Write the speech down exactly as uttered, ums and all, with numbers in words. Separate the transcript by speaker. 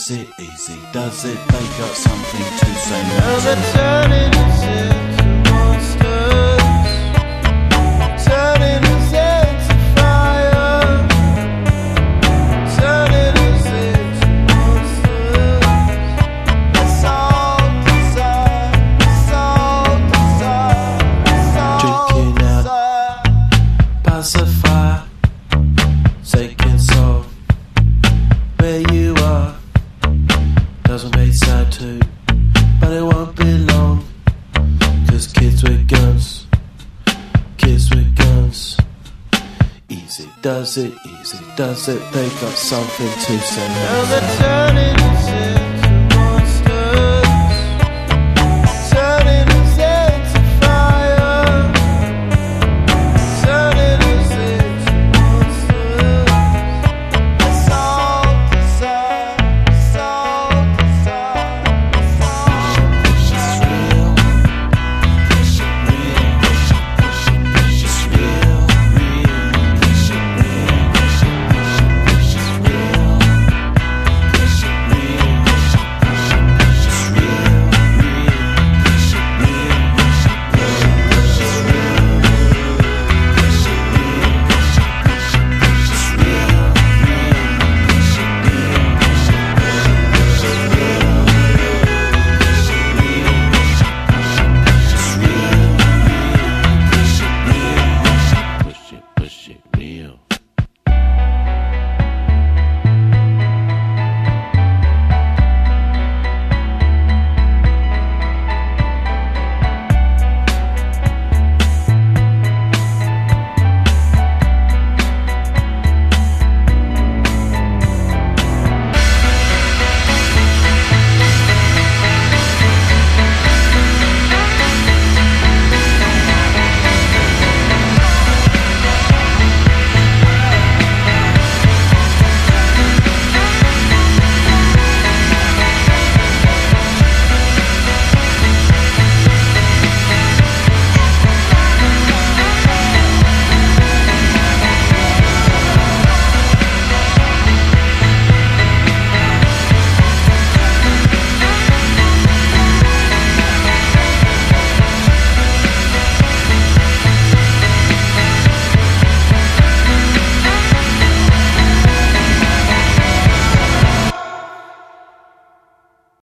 Speaker 1: does it, easy does it, they got something to say.
Speaker 2: Now they're turning us into monsters, turning us into fire, turning us into monsters. That's all desire, that's all desire, that's all
Speaker 1: Drinking out,
Speaker 2: desire.
Speaker 1: pacify, taking soul. Where you are doesn't make sad too, but it won't be long. Cause kids with guns, kids with guns. Easy does it, easy does it, they got something to say.
Speaker 2: Now they're turning